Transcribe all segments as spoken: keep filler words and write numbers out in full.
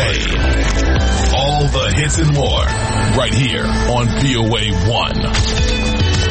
A. All the hits and more right here on V O A one.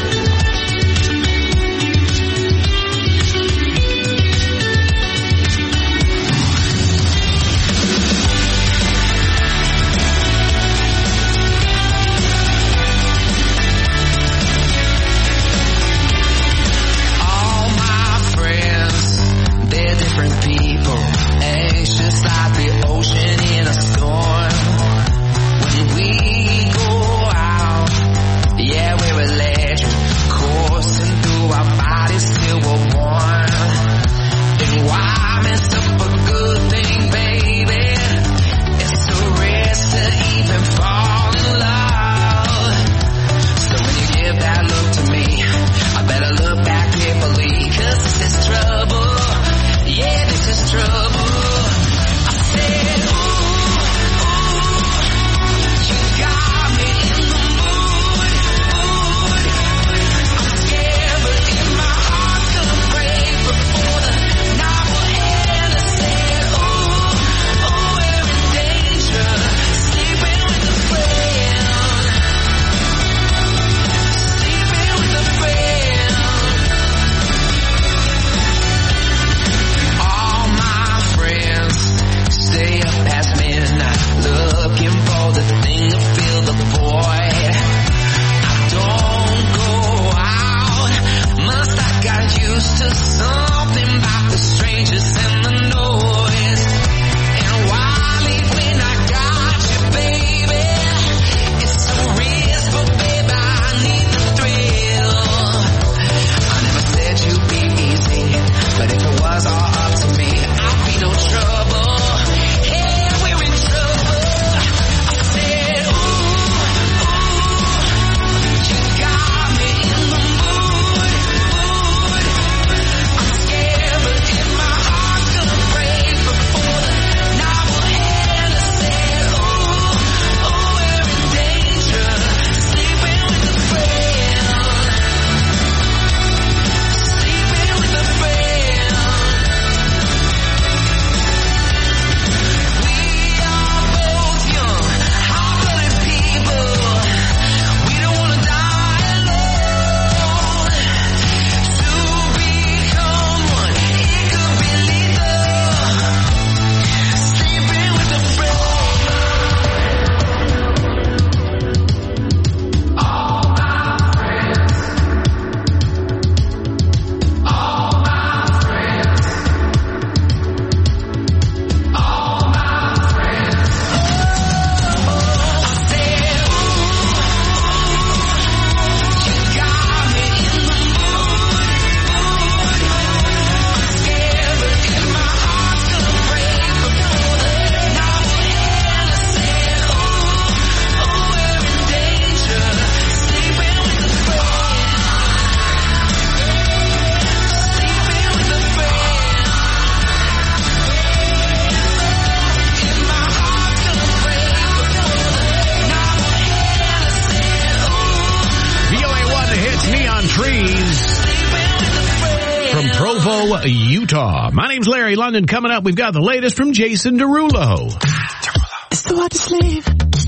Utah. My name's Larry London. Coming up, we've got the latest from Jason Derulo. It's too hard to sleep.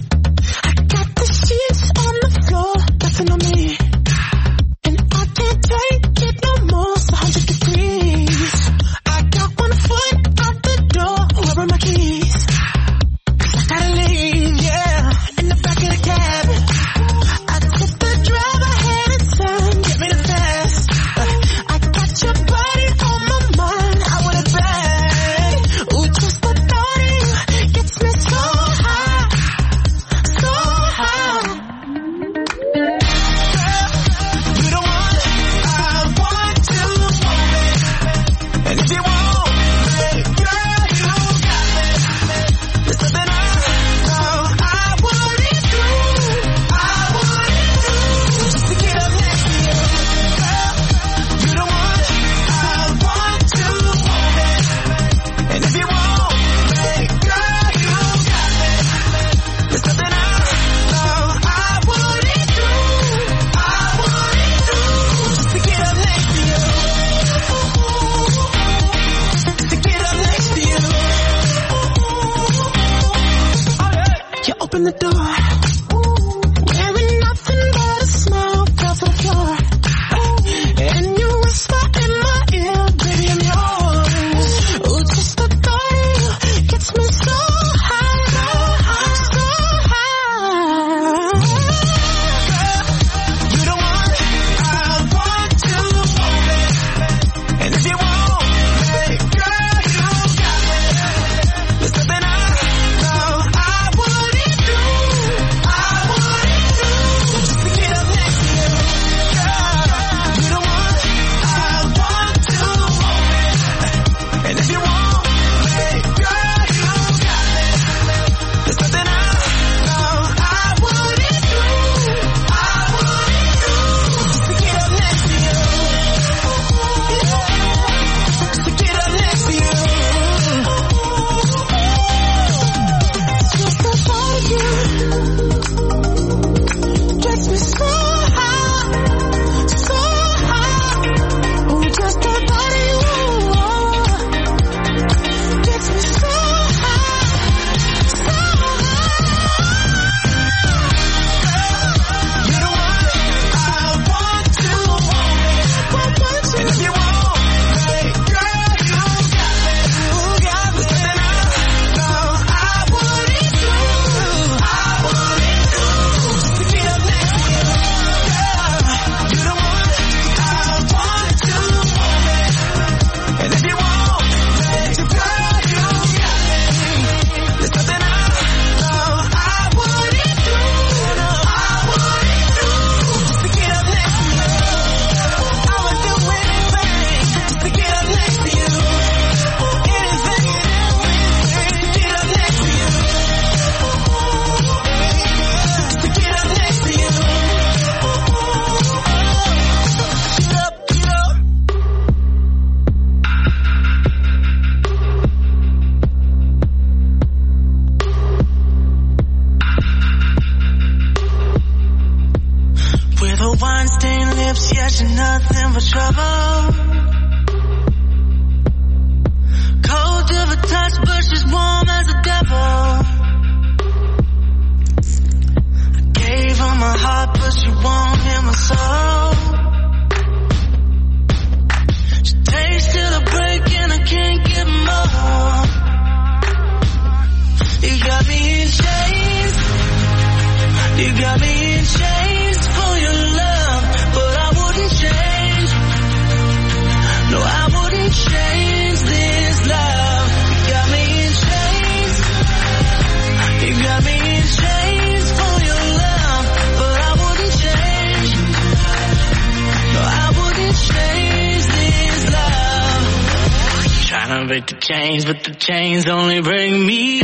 I got the sheets on the floor, nothing on me. And I can't take it no more, it's one hundred degrees. I got one foot out the door, where are my keys? 'Cause I gotta leave, yeah, in the back of the cab. I took the drive, I had a turn, get me the fast. I got your body on my mind, I want it back. Ooh, just the thought of you gets me so high, so high. open the door. Wearing nothing but a smile across the floor. And you whisper in my ear, baby, I'm yours. Oh, just the thought of you gets me so high, so high. You're the one I want to hold me. And if you want me, girl, you got me. There's something I know I wouldn't do, I wouldn't do, just to get up next to you. Girl, you're the one I want to hold me. And if you want me, girl, you got me. There's something I know I wouldn't do, I wouldn't do, just to get up next to you. Just to get up next to you. Just the thought of you gets me so high, so high. Oh, just the thought of you gets me so high, so high. You're the one I want to hold me. And if you want me, girl, you got me. You got me. Something I know I wouldn't do, I wouldn't do, just to get up next to you. Girl, you're the one I want to hold me. And if you want me, girl, you got me. There's something I know I wouldn't do, I wouldn't do, just to get up next to you. I would do anything just to get up next to you. Anything and everything to get up next to you. To get up next to you. Get up, get up. With her wine-stained lips, yeah, she's nothing but trouble. Cold to the touch, but she's warm as a devil. I gave her my heart, but she won't hear my soul. She takes till the break, and I can't get more. You got me in chains. You got me in chains for your love, but I wouldn't change. No, I wouldn't change this love. You got me in chains. You got me in chains for your love, but I wouldn't change. No, I wouldn't change this love. Trying to break the chains, but the chains only bring me.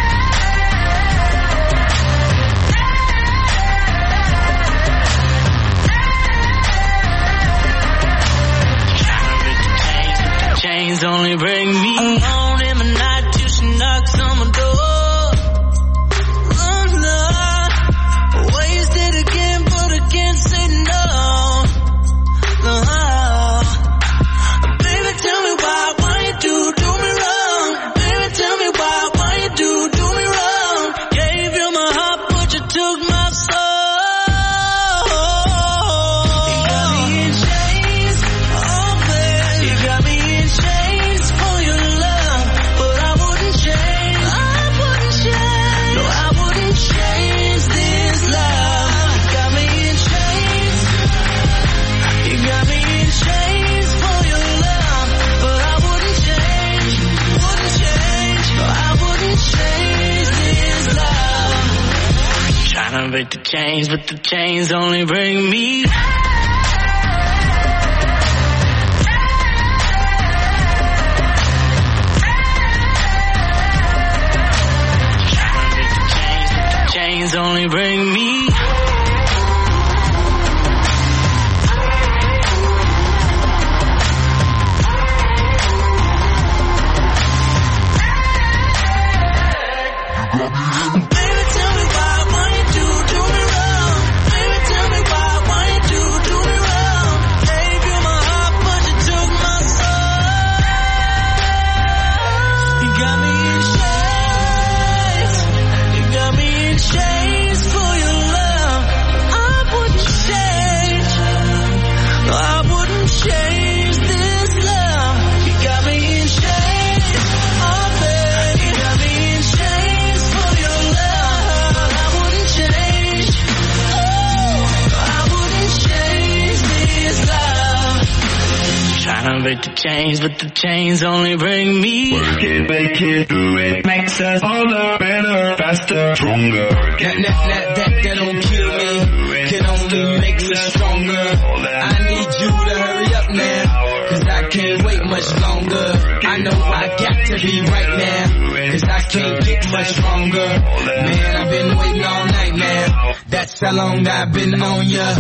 Chains only bring me alone in the night till she knocks on my door. Oh no, wasted again, but I can't say no. No, baby, tell me why, why you do do me wrong? Baby, tell me why, why you do do me wrong? Gave you my heart, but you took my soul. You got me in chains, oh baby, you got me in chains for your love, but I wouldn't change. I wouldn't change. No, I wouldn't change this love. You got me in chains. You got me in chains for your love, but I wouldn't change. Wouldn't change. No, I wouldn't change this love. Trying to break the chains, but the chains only bring me. Chains only bring me. Baby, tell me why, why you do do me wrong? Baby, tell me why, why you do do me wrong? Gave you my heart, but you took my soul. You got me in chains. You got me in chains. with the chains, but the chains only bring me. Work it, make it, do it. Makes us harder, better, faster, stronger. That, that, that, that, that don't kill me. Can only make me stronger. I need you to hurry up now, cause I can't wait much longer. I know I got to be right now, cause I can't get much stronger. Man, I've been waiting all night now. That's how long I've been on ya.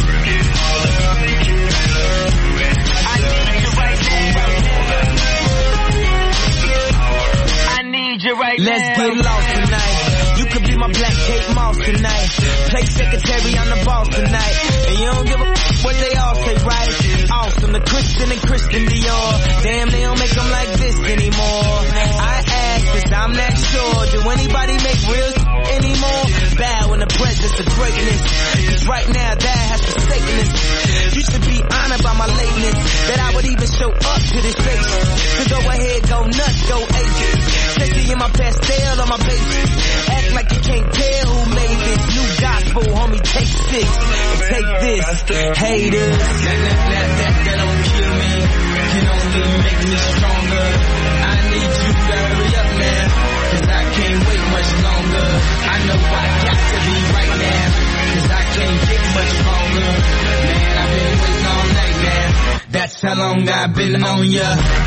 Right Let's now. Get lost tonight. You could be my black Kate Moss tonight. Play secretary on the boss tonight. And you don't give a f- what they all say, right? Awesome, the Christian and Christian Dior. Damn, they don't make them like this anymore. I ask, cause I'm not sure. Do anybody make real s- anymore? Bow in the presence of greatness. Cause right now that has forsaken us. You should be honored by my lateness, that I would even show up to this place. So go ahead, go nuts, go ages. Sexy in my pastel on my baby. Act like you can't tell who made this. New gospel, homie, take six. And take this, haters. That, that, that, that, that don't kill me. Can only make me stronger. I need you to hurry up now, cause I can't wait much longer. I know I got to be right now, cause I can't get much stronger. Man, I've been waiting all night now. That's how long I've been on ya.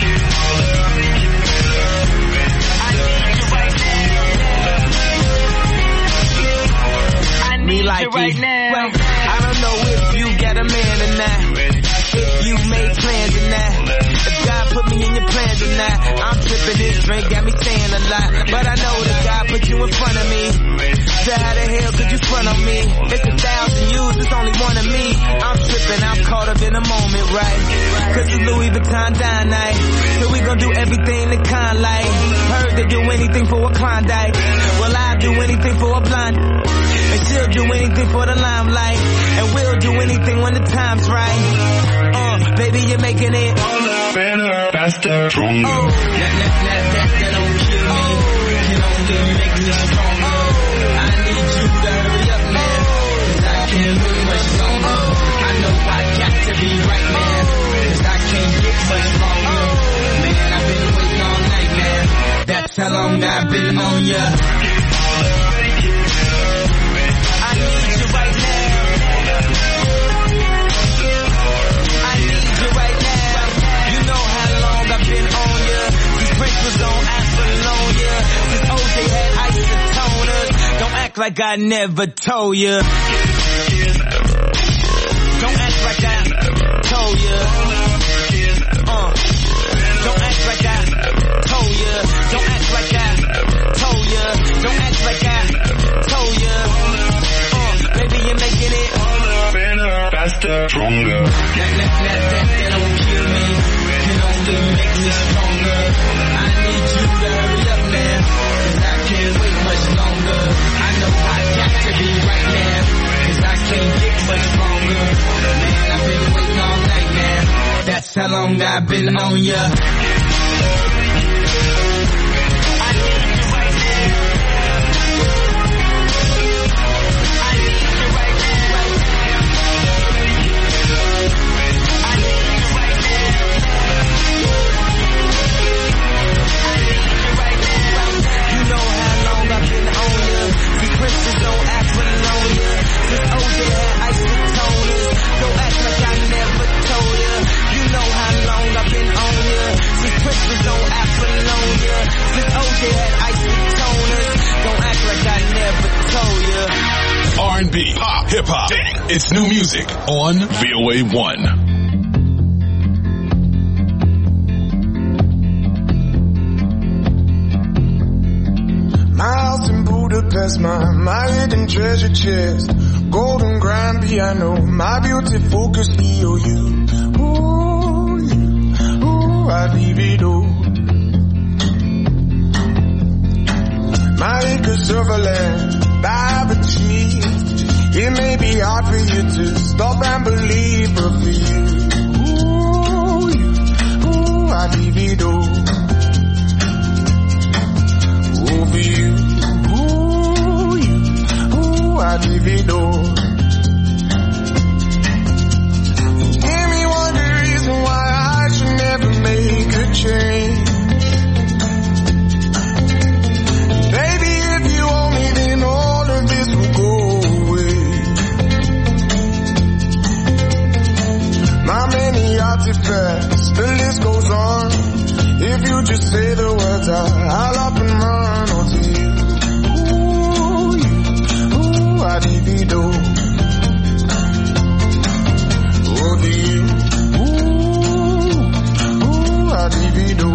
Me like right it. Now. I don't know if you got a man or not, if you made plans or not, if God put me in your plans or not. I'm tripping, this drink got me saying a lot, but I know that God put you in front of me. So how the hell could you front on me? It's a thousand yous, it's only one of me. I'm tripping, I'm caught up in the moment, right? Cause it's Louis Vuitton dine night, so we gon' do everything the kind like. Heard they do anything for a Klondike, well I'll do anything for a blind. And she'll do anything for the limelight, and we'll do anything when the time's right. Uh, baby, you're making it harder, better, faster, stronger. Oh, that, that, that, that, that don't kill me. Oh, can only make me stronger. Oh, I need you to hurry up now, cause I can't wait much longer. I know I got to be right now, cause I can't get much longer. Man, I've been waiting all night now. That's how long I've been on ya. Was on Apollonia, since O J had isotoners. Don't act like I never told ya. Don't act like I told ya. Uh, don't act like I told ya. Don't act like I told ya. Don't act like I told ya. Uh, baby, you're making it harder, better, faster, stronger. That, that, that, that, that don't kill me. Can only make me stronger. I need you to hurry up now, cause I can't wait much longer. I know I got to be right now, cause I can't get much stronger. Man, I've been waiting all night now. That's how long I've been on ya. Christmas on Apollonia, since O J had isotoners. Don't act like I never told ya. You know how long I've been on ya. Since Christmas on Apollonia, since O J had isotoners. Don't act like I never told ya. R and B, pop, hip hop, it's new music on V O A one. My house in Budapest, my, my hidden treasure chest, golden grand piano, my beauty focus E O U. Ooh, you, ooh, I leave it all. My acres of land I've achieved. It may be hard for you to stop and believe, but for you, ooh, you, ooh, I leave it all. Over you, ooh, you, ooh, I leave it all. Give me one good reason why I should never make matter, I'll up and run onto you. Ooh, you, ooh, I divido. Over you, ooh, ooh, I divido.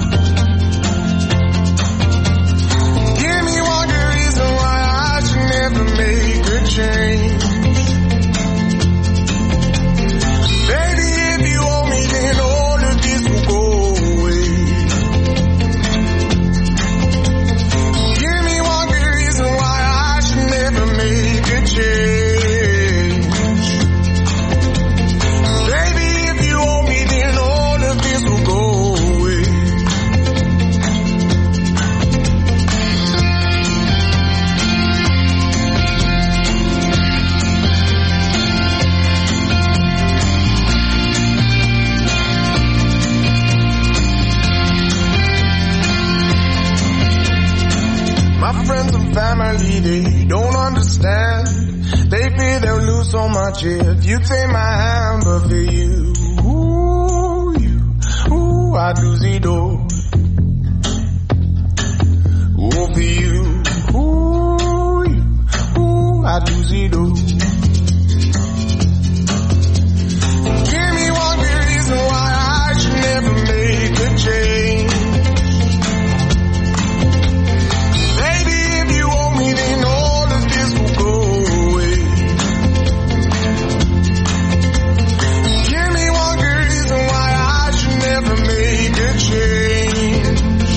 Give me one good reason why I should never make a change. Baby, if you want me, then all of this will go away. Give me one good reason why I should never make a change. Baby, if you want me, then all of this will go away. My friends and family, they don't understand. They fear they'll lose so much if you take my hand, but for you, ooh, you, ooh, I'd lose it all. Ooh, for you, ooh, you, ooh, I'd lose it all. Give me one good reason why I should never make a change. Then all of this will go away. Give me one good reason why I should never make a change.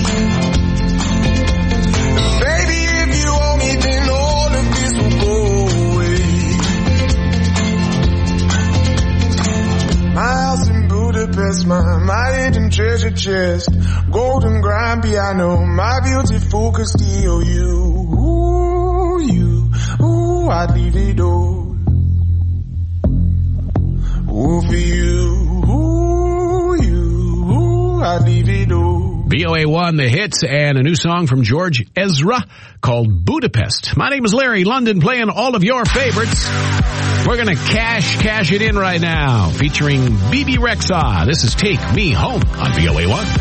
Baby, if you want me, then all of this will go away. My house in Budapest, my, my hidden treasure chest, golden grand piano, my beautiful Castillo, you. You, ooh, I'd leave it all. Ooh, for you, ooh, you, ooh, I'd leave it all. V O A one, the hits, and a new song from George Ezra called Budapest. My name is Larry London, playing all of your favorites. We're going to cash, cash it in right now, featuring B B Rexha. This is Take Me Home on V O A one.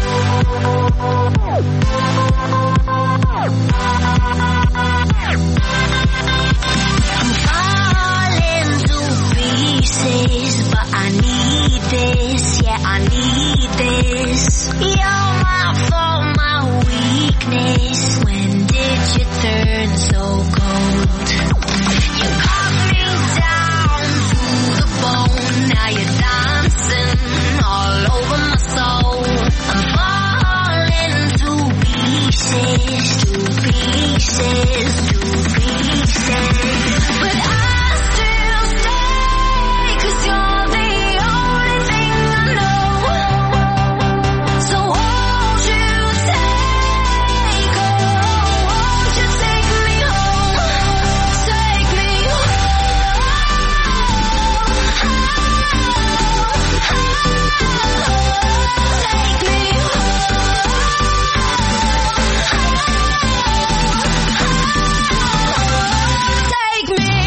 I'm falling to pieces, but I need this, yeah, I need this. You're my fault, my weakness. When did you turn so cold? You cut me down to the bone, now you're dancing all over my soul. I'm falling to pieces, to pieces, to pieces. But I still stay, 'cause you're the only thing I know. So won't you take, oh, won't you take me home? Take me home. Take me home. Take me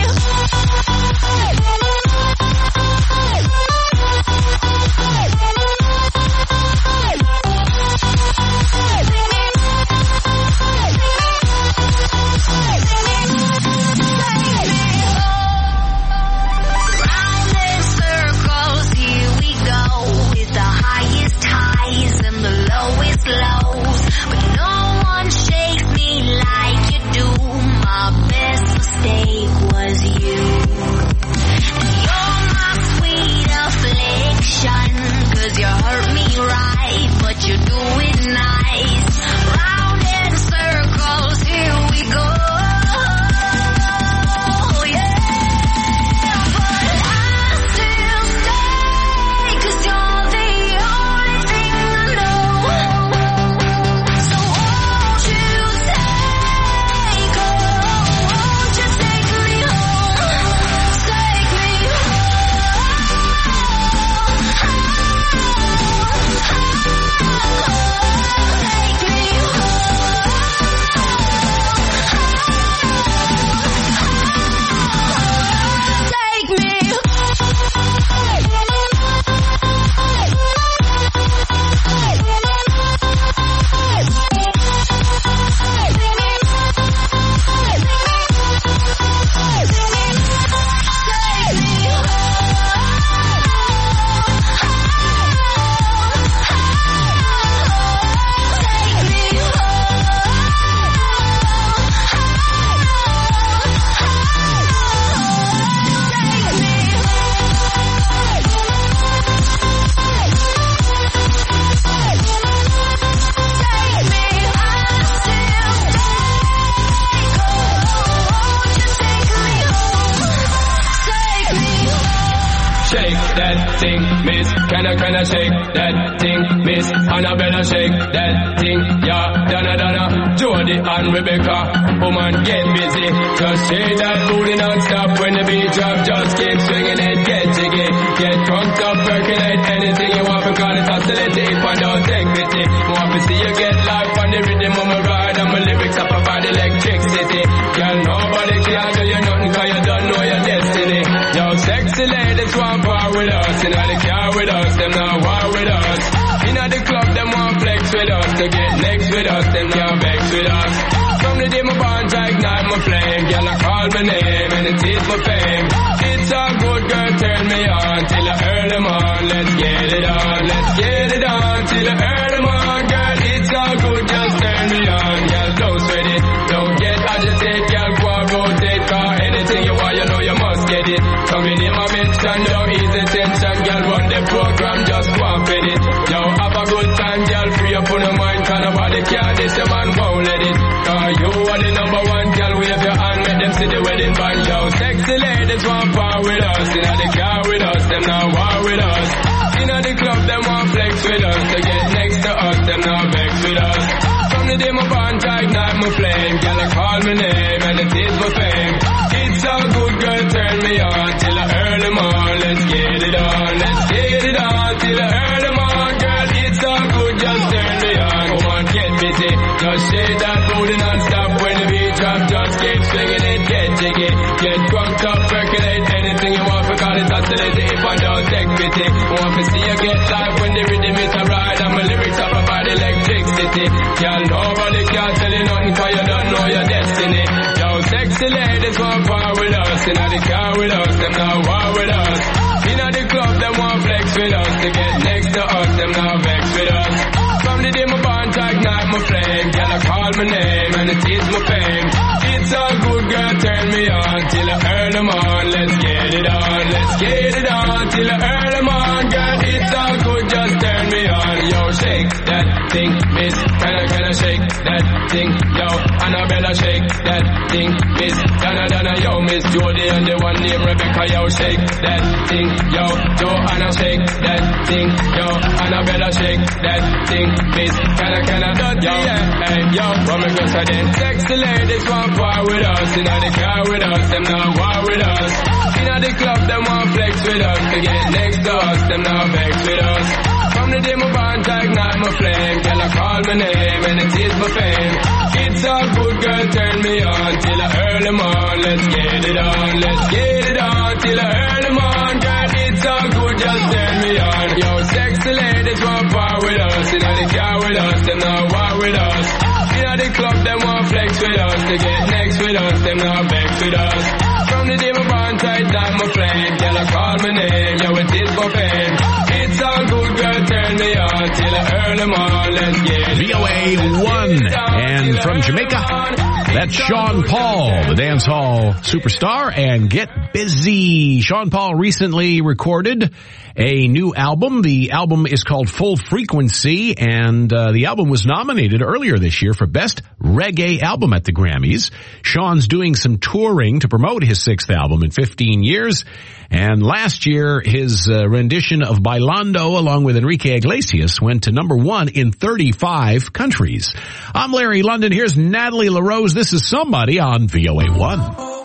can I shake that thing? Miss Annabella, shake that thing. Yeah, Donna, Donna, Jody and Rebecca. Woman, get busy. Just shake that booty non-stop when the beat drop. Just keep swinging it, get jiggy. Get drunk up, percolate anything you want because it's hostility. But don't take pity. Want to see you get life on the rhythm of my ride and my lyrics up about electricity. Girl, nobody can do you nothing cause you don't know your destiny. Yo, sexy ladies want part with us. You know they care with us, them not war with us. You know the club, them want flex with us. To get next with us, them not vex with us. From the day my bond, I ignite my flame. Girl, I call my name and it is my fame. It's a good girl, turn me on till I earn them on. Let's get it on, let's get it on till I earn them on. Girl, it's all good, just turn me on. Girl, don't sweat it, don't get agitated. Girl, go and rotate, cause anything you want, you know you must get it. Coming in my mention, don't ease the tension. Girl, run the program, just go and fit it. Yo, have a good time, girl, free up on the mind. Cause nobody care, this the man won't let it. Cause you are the number one, girl, wave your hand, make them see the wedding band. Yo, sexy ladies want part with us. You know they car with us, them not war with us. You know the club, them want flex with us. To get next to us, them not vex with us. From the day my bond, I ignite my flame. Girl, I call my name and it is my fame. It's so good, girl, turn me on till I earn them on. Let's get it on, let's get it on till I earn them on. Girl, it's so good, just turn me on. Come on, get busy, just shake that booty non-stop. When the beat drop, just keep swinging it, get jiggy. Get drunk up, percolate anything you want because it's hostility. If I don't take pity, want to see you get live when the rhythm is a ride and my lyrics up about electricity. Girl, nobody can tell you nothing cause you don't know your destiny. Yo, sexy ladies want part with us. You know they car with us, them not war with us. You know the club, them want flex with us. To get next to us, them not vex with us. From the day my bond, I ignite my flame. Girl, I call my name and it is my fame. It's all good, girl, turn me on till I earn them on. Let's get it on, let's get it on till I earn them on. Girl, it's all good, just turn me on. Yo, shake that thing, miss. Can I, can I shake that thing? Yo, Annabella, shake that thing, miss. Donna, Donna, yo, miss Jody and the one named Rebecca. Yo, shake that thing, yo. Joanna, shake that thing, yo. Annabella, shake that thing, miss. Can I, can I, yo, hey, yo. From a girl side, them sexy ladies want part with us. You know they car with us, them not war with us. You know the club, them want flex with us. To get next to us, them not vex with us. From the day my bond, I ignite my flame. Girl, I call my name and it is my fame. It's all good, girl, turn me on till I earn them on. Let's get it on, let's get it on till I earn them on. Girl, it's all good, just turn me on. Yo, sexy ladies want part with us. You know they car with us, them not war with us. You know the club, them want flex with us. To get next with us, them not vex with us. From the day my bond, I ignite my flame. Girl, I call my name, yo, it is my fame. It's all good, girl, turn me on till I earn them on. Let's get it V O A one. And from Jamaica, that's Sean Paul, the dance hall superstar, and Get Busy. Sean Paul recently recorded a new album. The album is called Full Frequency, and uh, the album was nominated earlier this year for Best Reggae Album at the Grammys. Sean's doing some touring to promote his sixth album in fifteen years, and last year his uh, rendition of Bailando along with Enrique Iglesias went to number one in thirty-five countries. I'm Larry London. Here's Natalie LaRose. This is Somebody on V O A one.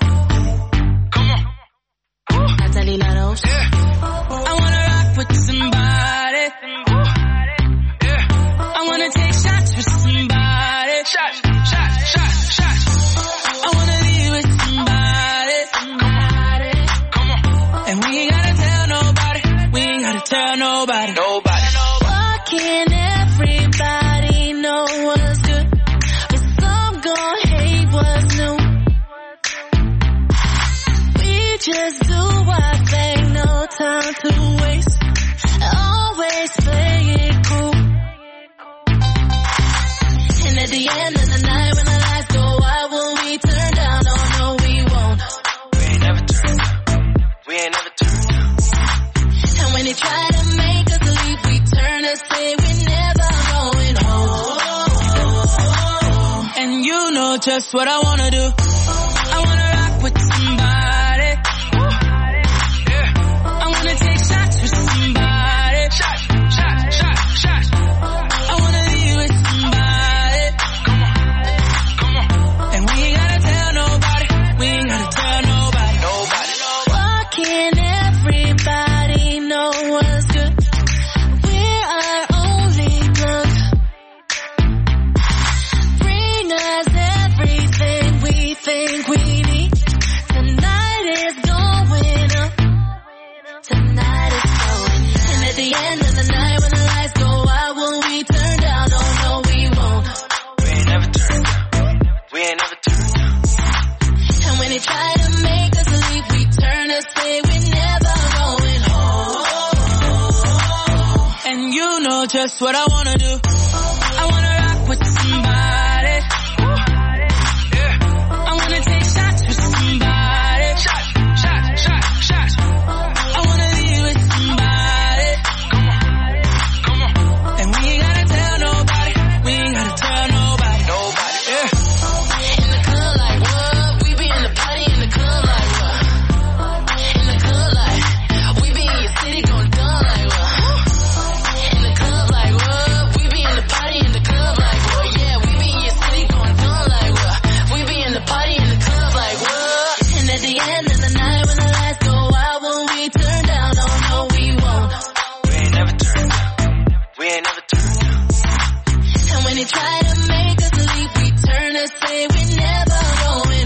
Come on. Natalie LaRose. Yeah. I wanna rock with somebody. Yeah. I wanna take shots with somebody. Shots, shots, shots, shots. I wanna be with somebody. Somebody. Come on. And we ain't gotta tell nobody. We ain't gotta tell nobody. Nobody. Why can't everybody know what's good? But some gon' hate what's new. We just do our thing, no time to waste. Always play it cool. And at the end of the night when the lights go out, will we turn down? Oh no, we won't. We ain't never turn down. We ain't never turn down. And when they try to make us leave, we turn and say we're never going home. And you know just what I wanna do. I wanna rock with somebody. Yeah. I wanna take shots with somebody. Shots. just what I wanna do. I wanna rock with somebody. Yeah. I wanna take shots with somebody. Shot, shot, shot, shot. I wanna leave with somebody. Come on, come on. And we ain't gotta tell nobody. We ain't gotta tell nobody. Nobody. Yeah. In the club like what? We be in the party in the club like what? In the club like we be in your city going dumb like what? In the club like what? We be in the party in the club like what? Yeah, we be in your city going dumb like what? We be in the party in the club like what? And at the end of the night when the lights go out, when we turn down, oh no we won't. We ain't never turned down. We ain't never turned down. And when they try to make us leave, we turn and say we're never going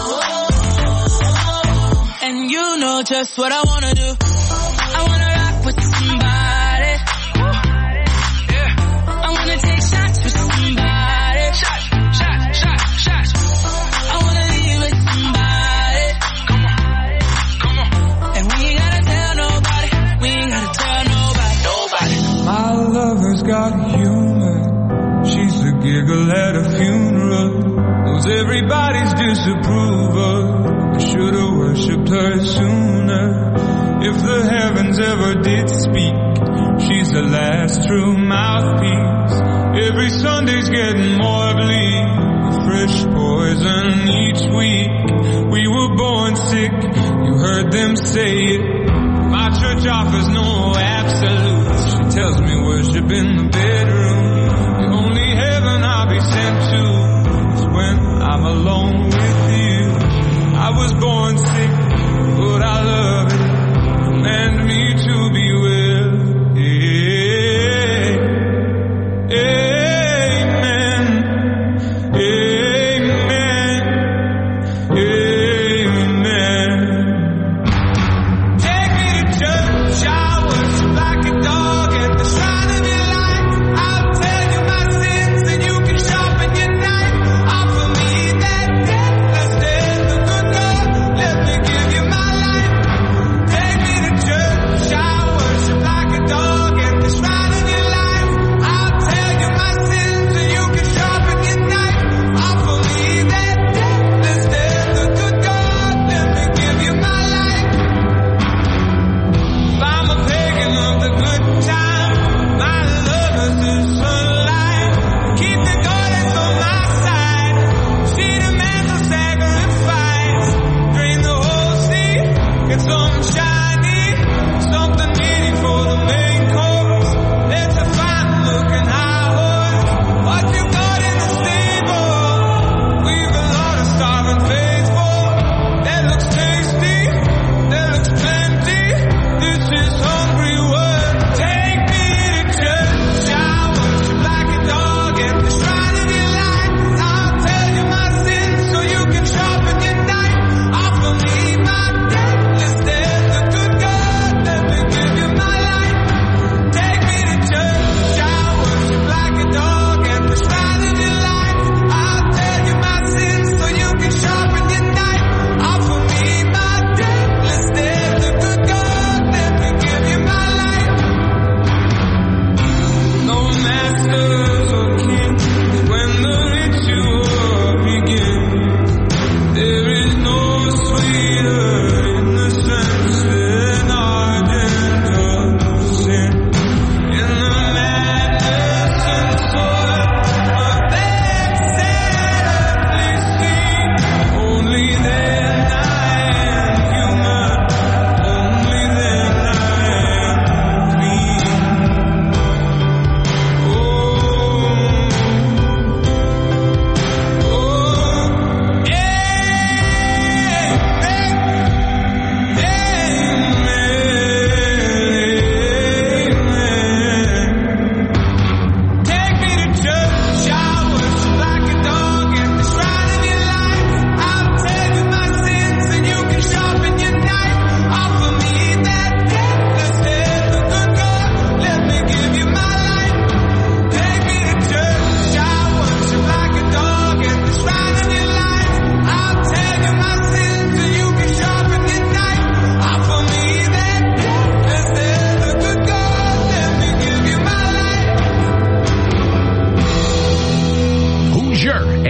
home. And you know just what I wanna do. I wanna rock with somebody. Yeah. I wanna take shots with somebody. Shot, shot, shot, shot. I wanna leave with somebody. Come on, come on. And we ain't gotta tell nobody. We ain't gotta tell nobody. Nobody. My lover's got humor. She's the giggle at a funeral. Knows everybody's disapproval. I should've worshipped her sooner. If the heavens ever did speak, she's the last true mouthpiece. Every Sunday's getting more bleak. Fresh poison each week. We were born sick, you heard them say it. My church offers no absolutes. She tells me worship in the bedroom. The only heaven I'll be sent to is when I'm alone with you. I was born sick, but I love it. Command me to be well. Amen. Amen. Amen. Take me to church. I worship like a dog at the shrine of your light. I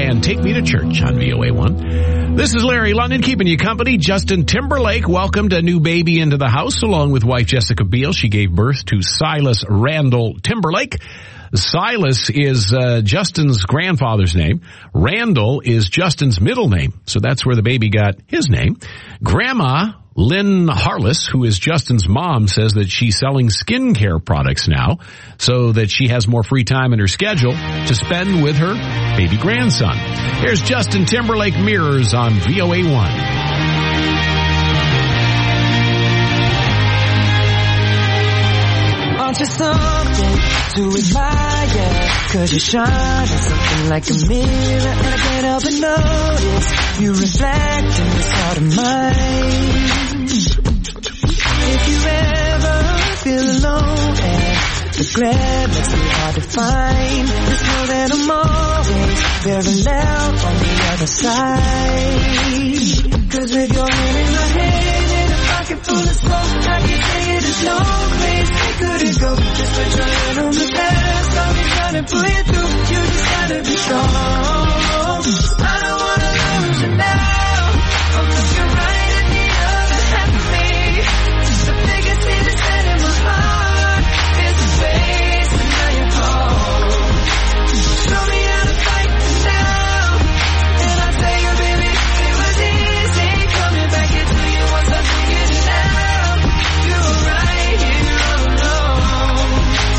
and Take Me to Church on V O A one. This is Larry London keeping you company. Justin Timberlake welcomed a new baby into the house along with wife Jessica Biel. She gave birth to Silas Randall Timberlake. Silas is uh, Justin's grandfather's name. Randall is Justin's middle name. So that's where the baby got his name. Grandma Lynn Harless, who is Justin's mom, says that she's selling skincare products now so that she has more free time in her schedule to spend with her baby grandson. Here's Justin Timberlake Mirrors on V O A one. Aren't you something to admire? Cause you shine something like a mirror, and I can't help but notice you reflect in this heart of mine. If you ever feel alone and the glare makes me hard to find, just know that I'm always very loud on the other side. Cause with your hand in my hand and a pocket full of smoke, I can say it is no place we couldn't go. Just put your hand on the past, I'll be trying to pull you through. You just gotta be strong. I don't wanna lose you now. I'm looking right at the other half of me. The biggest thing that's set in my heart is the face and now you're home. Show me how to fight now. And I'll tell you, baby, it was easy coming back into you once I figured it out. You were right here all alone.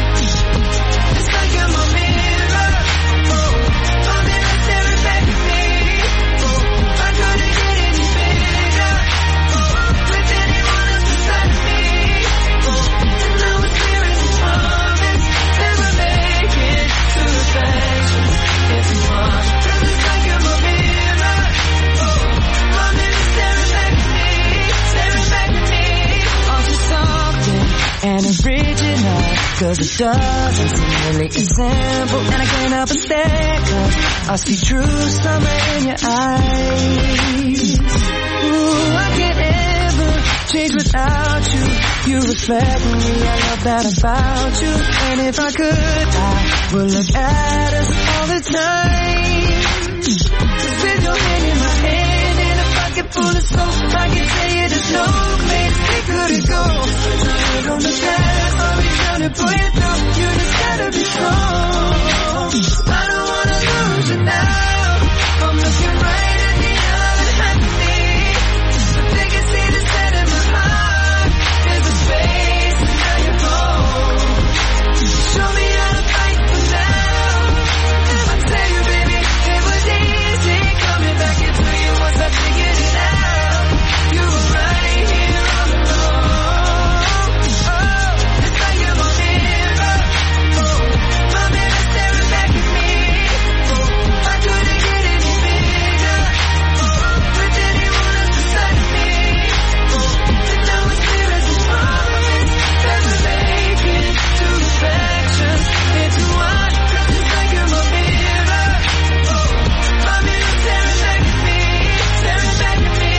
It's like you're my mirror. Oh, my mirror staring back at me. Oh, I couldn't get any bigger. Oh, with anyone else beside me. Oh, and now it's clear as the promise that we're making to affection. If you want, 'cause it's like you're my mirror. Oh, my mirror staring back at me, staring back at me. Aren't you something and original? 'Cause it doesn't seem really simple, and I can't help but stare 'cause I see true summer in your eyes. Ooh, I can't ever change without you. You reflect me, I love that about you. And if I could, I would look at us all the time. 'Cause with your hand in my hand and a pocket full of soap, I can tell you there's no place we couldn't go. Put your hand on the past, I'll be trying to pull you through. You just gotta be strong. I don't wanna lose you now. I'm looking right at the other half of me. The biggest thing that's set in my heart is the space and now you're home. Show me how to fight for now. And I'll tell you, baby, it was easy coming back into you once I figured it out. You were right here all alone. Oh, it's like you're my mirror. Oh, my mirror staring back at me. Oh, I couldn't get any bigger. Oh, with anyone else beside me. Oh, and now it's clear as a promise that we're making two affections into one. 'Cause it's like you're my mirror. Oh, my mirror staring back at me, staring back at me.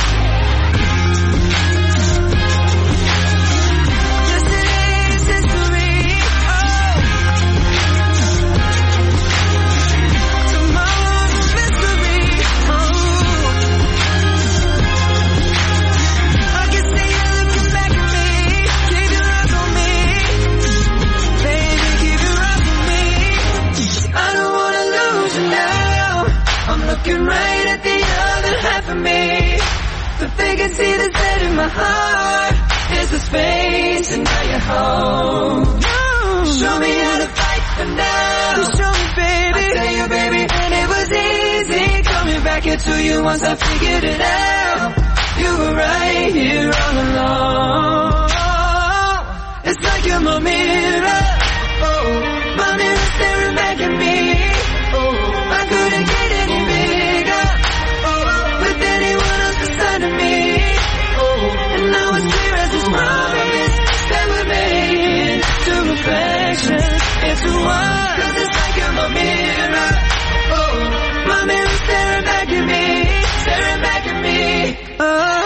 Yesterday's history. Oh, tomorrow's mystery. Oh, I can see you looking back at me. Keep your eyes on me, baby. Keep your eyes on me. I don't wanna lose you now. I'm looking right at the other half of me. The vacancy that's set in my heart is the space, and now you're home. Show me how to fight for now. Show me, baby. I tell you, baby, and it was easy coming back into you once I figured it out. You were right here all along. It's like you're my mirror. Oh, my mirror staring back at me. Oh, I couldn't get any bigger. Oh, with anyone else beside of me. Oh, and now it's clear as this promise that we're making two reflections into one. 'Cause it's like you're my mirror. Oh, my mirror staring back at me, staring back at me. Oh.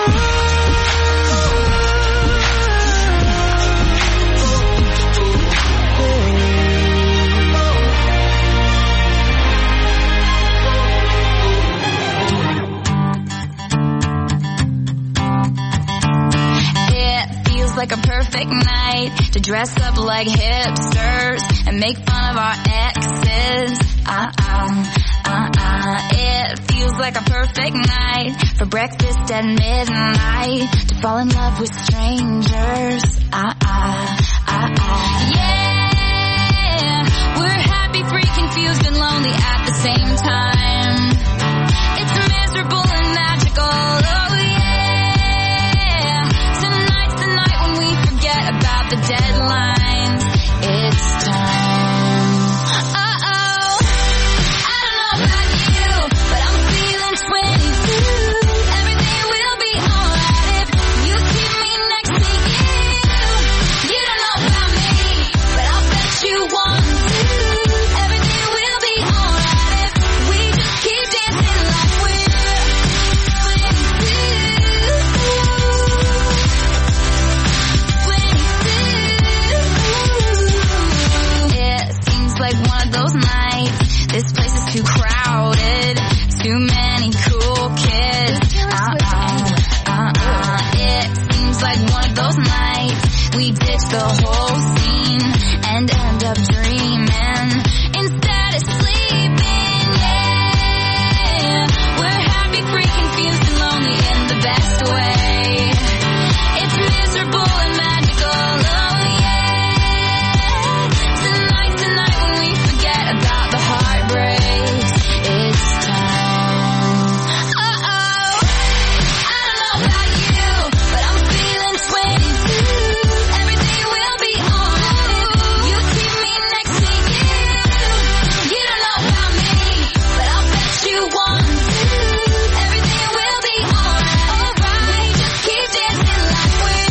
perfect night to dress up like hipsters and make fun of our exes. Uh-uh, uh-uh. It feels like a perfect night for breakfast at midnight to fall in love with strangers. Uh-uh, uh-uh. Yeah, we're happy, free, confused, and lonely at the same time. It's miserable and magical. Oh yeah. Tonight's the night when we forget about the deadlines. It's time. Uh-oh. I don't know about you, but I'm feeling twenty-two. Everything will be alright if you keep me next to you. You don't know about me, but I'll bet you want to. Everything will be alright if we just keep dancing like we're like one of those nights. This place is too crowded. Too many cool kids. Uh-uh, uh-uh. It seems like one of those nights. We ditch the whole scene and end up dreaming instead of sleeping. Yeah, we're happy, free, confused, and lonely in the best way. It's miserable and magical. Oh yeah. Tonight's the night when we forget about the heartbreaks. It's time. Uh-oh. I don't know about you, but I'm feeling twenty-two. Everything will be alright. You keep me next to you. You don't know about me, but I'll bet you want to. Everything will be alright. We just keep dancing like we're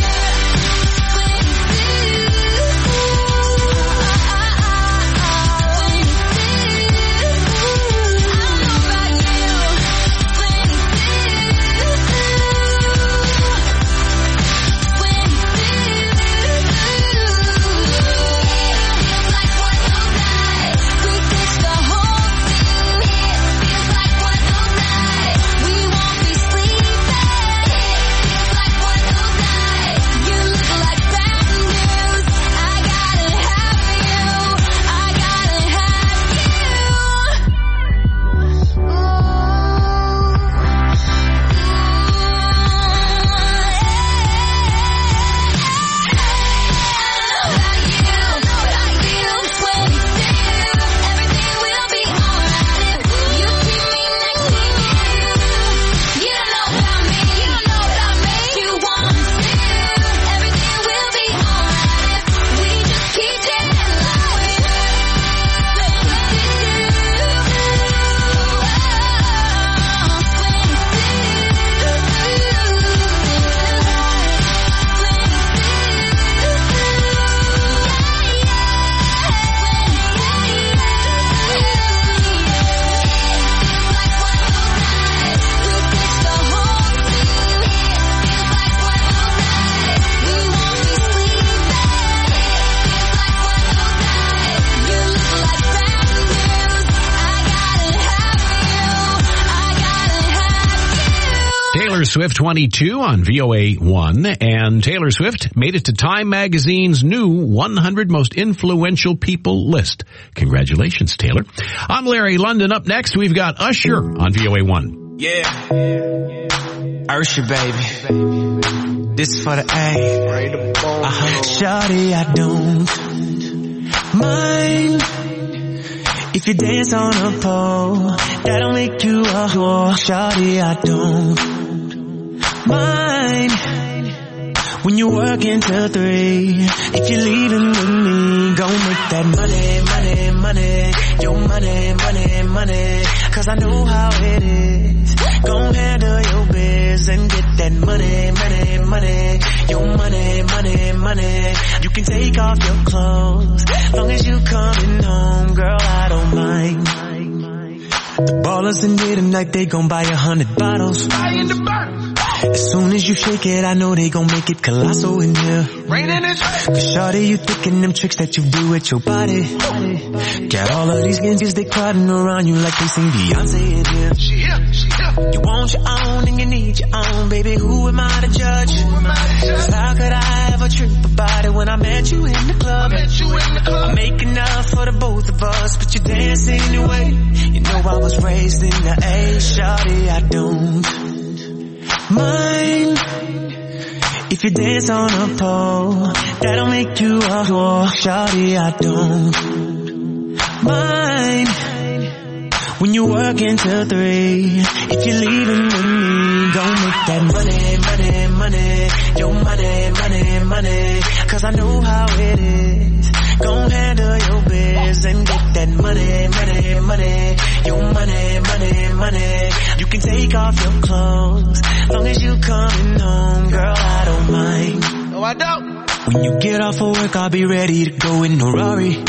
Taylor Swift twenty-two on V O A one, and Taylor Swift made it to Time Magazine's new one hundred most influential people list. Congratulations, Taylor. I'm Larry London. Up next, we've got Usher on V O A one. Yeah. Usher, baby. This for the A. Uh-huh. Shawty, I don't mind if you dance on a pole. That'll make you a whore. Shawty, I don't mind when you work until three. If you're leaving with me, go make that money, money, money. Your money, money, money. Cause I know how it is. Go handle your biz and get that money, money, money. Your money, money, money. You can take off your clothes long as you coming home, girl, I don't mind. The ballers in here tonight, they gon' buy a hundred bottles. As soon as you shake it, I know they gon' make it colossal in here. Cause shawty, you thinking them tricks that you do with your body. Got all of these ninjas, they crowding around you like they sing Beyonce in here. She here, she here. You want your own and you need your own, baby, who am I to judge? Cause how could I ever trip about it when I met you in the club. I met you in the club. I make enough for the both of us, but you dance anyway. You know I was raised in the A, shawty, I don't mind if you dance on a pole. That'll make you a whore, shawty, I don't mind when you work until three. If you're leaving with me, go make that money, money, money. Your money, money, money. Cause I know how it is. Gon' handle your biz and get that money, money, money. Your money, money, money. You can take off your clothes, long as you coming home, girl, I don't mind. No, I don't. When you get off of work, I'll be ready to go in a Rari.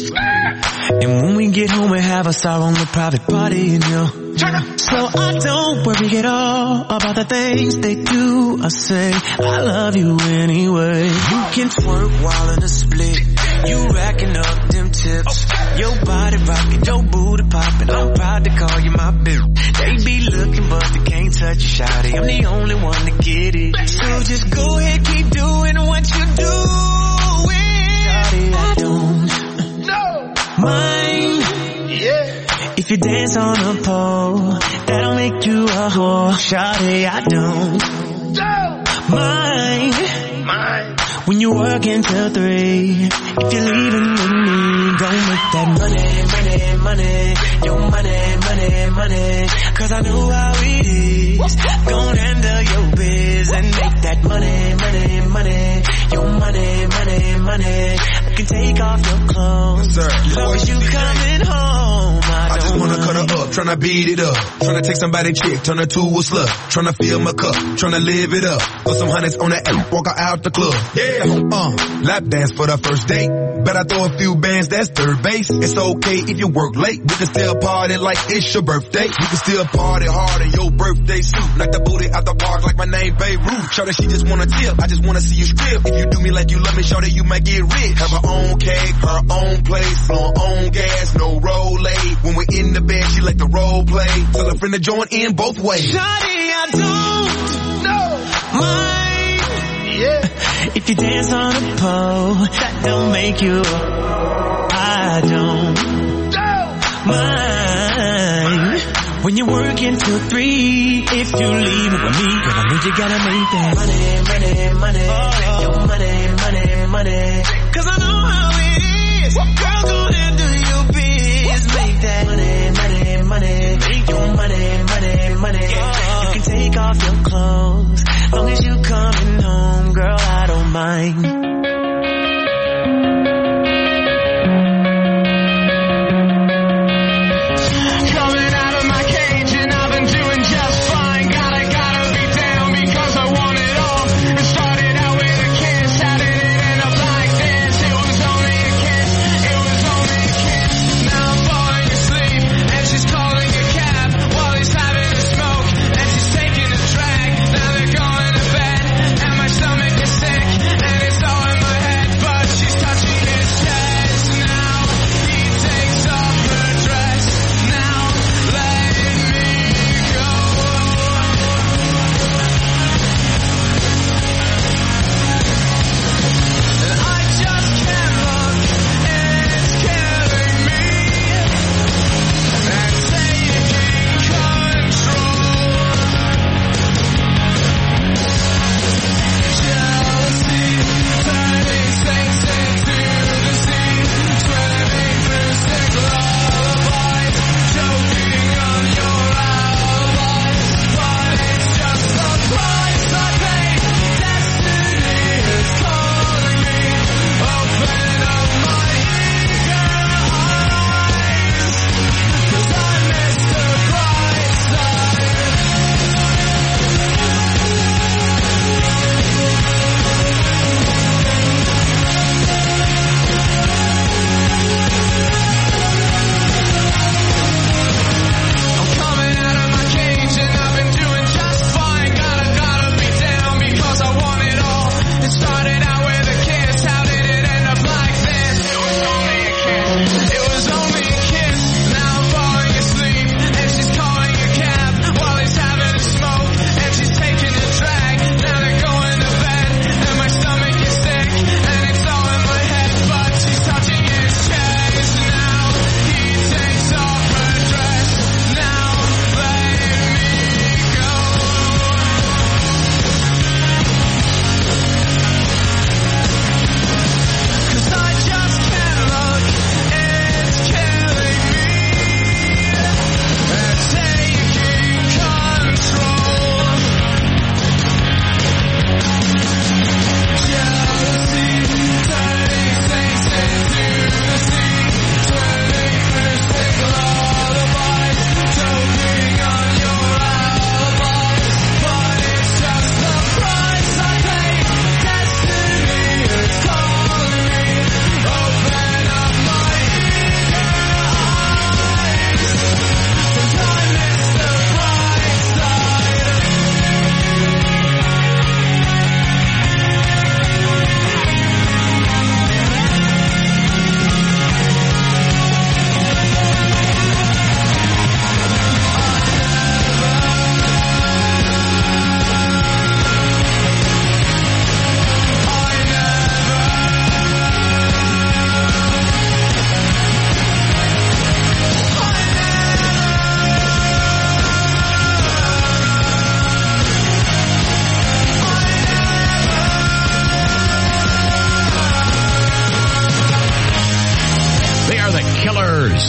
And when we get home, we have us our own little private party, you know. So I don't worry at all about the things they do or say. I love you anyway. You can twerk while in a split. You racking up them tips. Your body rocking, your booty popping. I'm proud to call you my bitch. They be looking but they can't touch you, shawty. I'm the only one to get it. So just go ahead, keep doing what you doing. Shawty, I don't mind, yeah. If you dance on a pole, that'll make you a whore, shawty, I don't mind, mind when you work until three. If you're leaving with me, don't make that money, money, money. Your money, money, money. Cause I know how it is. Gon' handle your biz and make that money, money, money. Your money, money, money. I can take off your clothes, yes, as long as you coming home. I, I just wanna mind. cut her up, tryna beat it up. Tryna take somebody chick, turn her to a slut. Tryna fill my cup, tryna live it up. Put some hundreds on that app, walk her out the club. Yeah, uh, lap dance for the first date. Bet I throw a few bands, that's third base. It's okay if you work late. We can still party like it's your birthday. We can still party hard in your birthday suit. Knock the booty out the park like my name Beirut. Show that she just wanna tip, I just wanna see you strip. If you do me like you love me, show that you might get rich. Have her own cake, her own place, her own gas, no roll late. When we're in the bed, she like to role play. Tell her friend to join in both ways. Shawty, I don't know mind, yeah. If you dance on a pole, that don't make you. I don't mind when you're working till three. If you leave with me, cause I know you gotta make that money, money, money. Oh. Your money, money, money. Cause I know how it is. Girl, go and do your biz. Make that money, money, money. Make your money, money, money. Oh. You can take off your clothes, long as you coming home, girl, I don't mind. While he's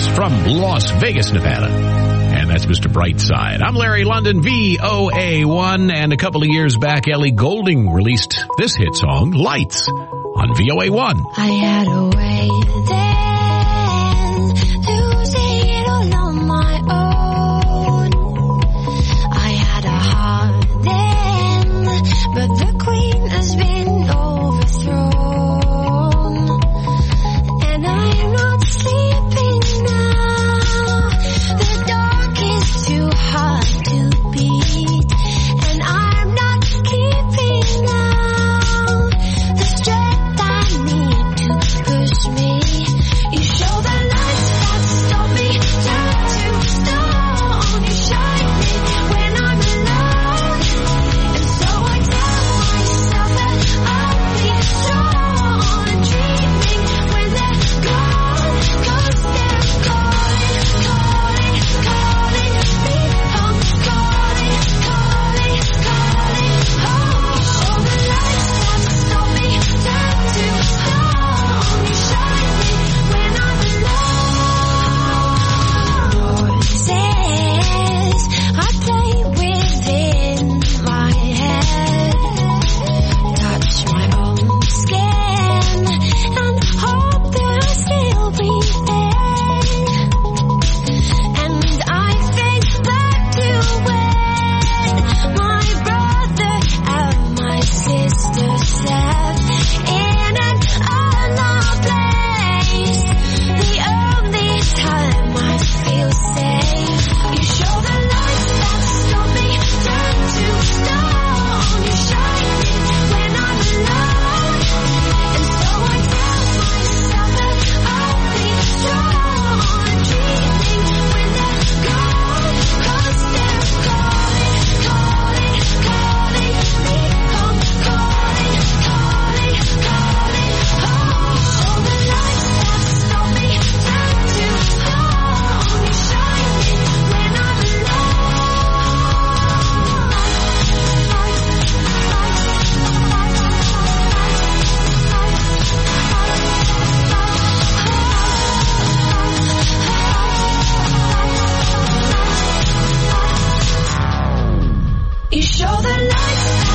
from Las Vegas, Nevada. And that's Mister Brightside. I'm Larry London, V O A one. And a couple of years back, Ellie Goulding released this hit song, Lights, on V O A one. I had a way then, losing it all on my own. I had a heart then, but the queen has been overthrown. And I'm not sleeping now. The dark is too hard to beat. And I'm not keeping now the strength I need to push me. You show the lights that stop me, turn to stone. You shine me when I'm alone. And so I tell myself that I'll be strong and dreaming when they're gone. 'Cause they're calling, calling, calling me home. Calling, calling, calling home. You show the lights that stop me, turn to stone. You shine me when I'm alone. Voices I play within my head, touch my own skin and hope that I still be there. And I think back to when my brother and my sister slept in an unknown place. The only time I feel safe. You show the lights that stop me, turn to stone. You shine me when I'm alone. And so I tell myself that I'll be strong and dreaming when they're gone. 'Cause they're calling, calling, calling me home. Calling, calling, calling home. You show the lights that stop me, turn to stone. You shine me when I'm alone. You show the lights